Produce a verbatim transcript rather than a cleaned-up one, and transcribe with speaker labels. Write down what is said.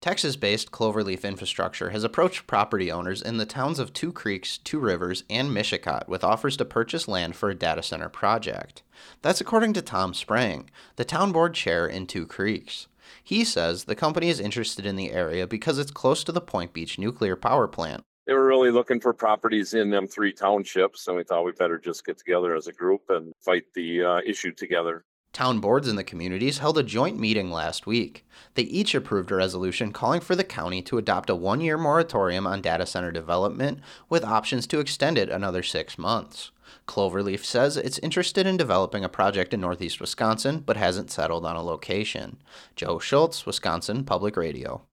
Speaker 1: Texas-based Cloverleaf Infrastructure has approached property owners in the towns of Two Creeks, Two Rivers, and Mishicot with offers to purchase land for a data center project. That's according to Tom Sprang, the town board chair in Two Creeks. He says the company is interested in the area because it's close to the Point Beach nuclear power plant.
Speaker 2: They were really looking for properties in them three townships, and we thought we better just get together as a group and fight the uh, issue together.
Speaker 1: Town boards in the communities held a joint meeting last week. They each approved a resolution calling for the county to adopt a one-year moratorium on data center development with options to extend it another six months. Cloverleaf says it's interested in developing a project in northeast Wisconsin but hasn't settled on a location. Joe Schultz, Wisconsin Public Radio.